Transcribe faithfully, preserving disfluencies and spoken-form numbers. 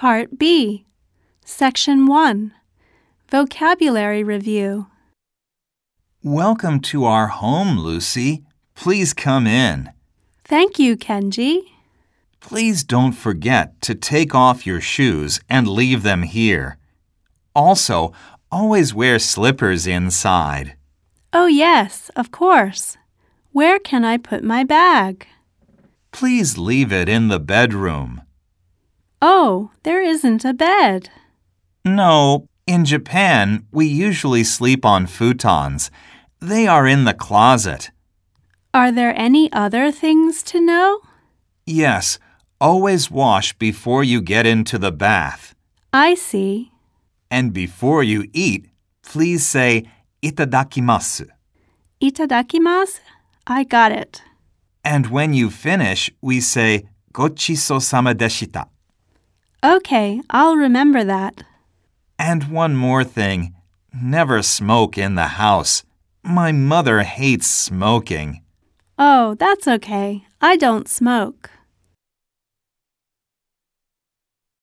Part B, Section one, Vocabulary Review. Welcome to our home, Lucy. Please come in. Thank you, Kenji. Please don't forget to take off your shoes and leave them here. Also, always wear slippers inside. Oh, yes, of course. Where can I put my bag? Please leave it in the bedroom. Oh, there isn't a bed. No, in Japan, we usually sleep on futons. They are in the closet. Are there any other things to know? Yes, always wash before you get into the bath. I see. And before you eat, please say itadakimasu. Itadakimasu? I got it. And when you finish, we say gochisousama deshita. Okay, I'll remember that. And one more thing, never smoke in the house. My mother hates smoking. Oh, that's okay. I don't smoke.